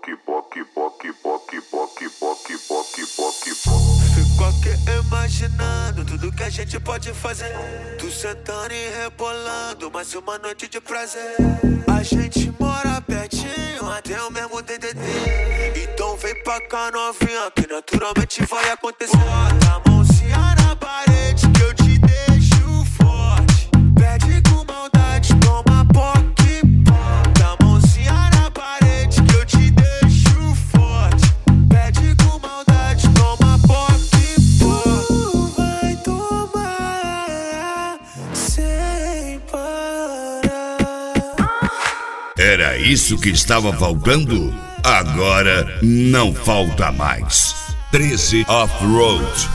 Fico aqui imaginando tudo que a gente pode fazer. Tu sentando e rebolando, mais uma noite de prazer. A gente mora pertinho, até o mesmo DDD. Então vem pra cá novinha, que naturalmente vai acontecer. Bota a mãozinha na parede que eu te deixo forte. Pede com maldade, toma poque. Bota a mãozinha na parede que eu te deixo forte. Pede com maldade, toma poque. Vai tomar sem parar. Era isso que estava faltando? Agora não falta mais. 13 Off-Road.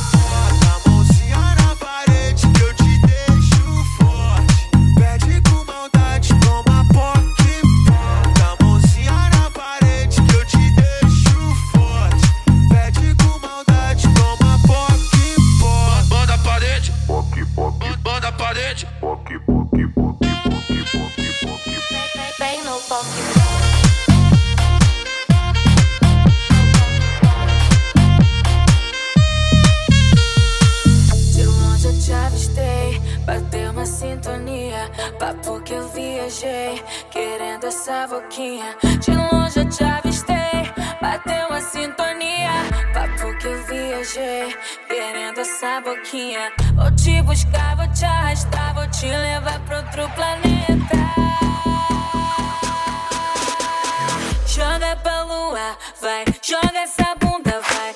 Papo que eu viajei, querendo essa boquinha. De longe eu te avistei, bateu uma sintonia. Papo que eu viajei, querendo essa boquinha. Vou te buscar, vou te arrastar, vou te levar pra outro planeta. Joga pra lua, vai, joga essa bunda, vai.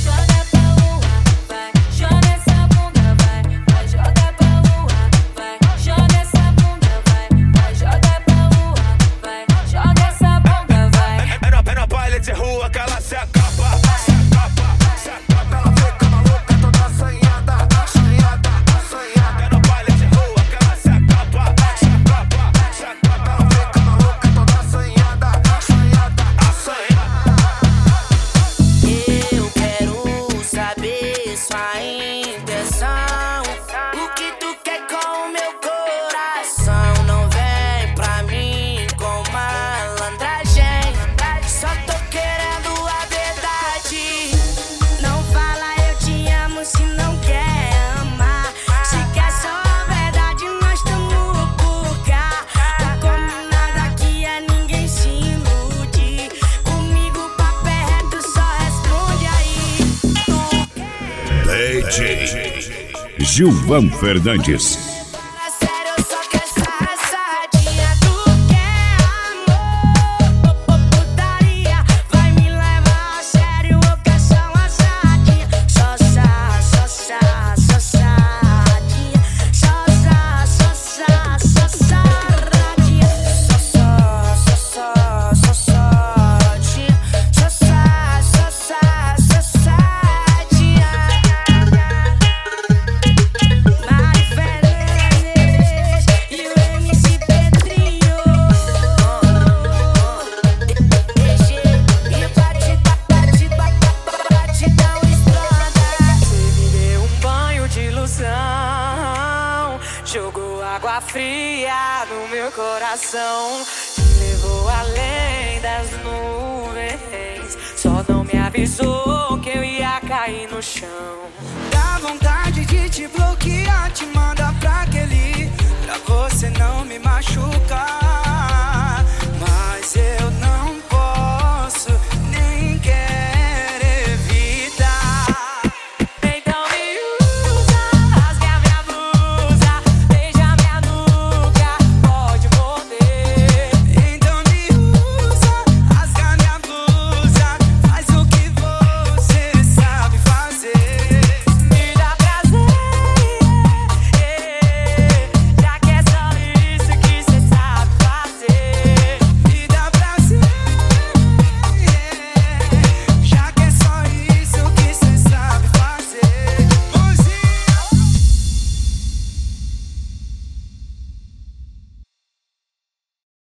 Gilvan Fernandes. Jogou água fria no meu coração, me levou além das nuvens. Só não me avisou que eu ia cair no chão. Dá vontade de te bloquear, te mandar pra aquele, pra você não me machucar.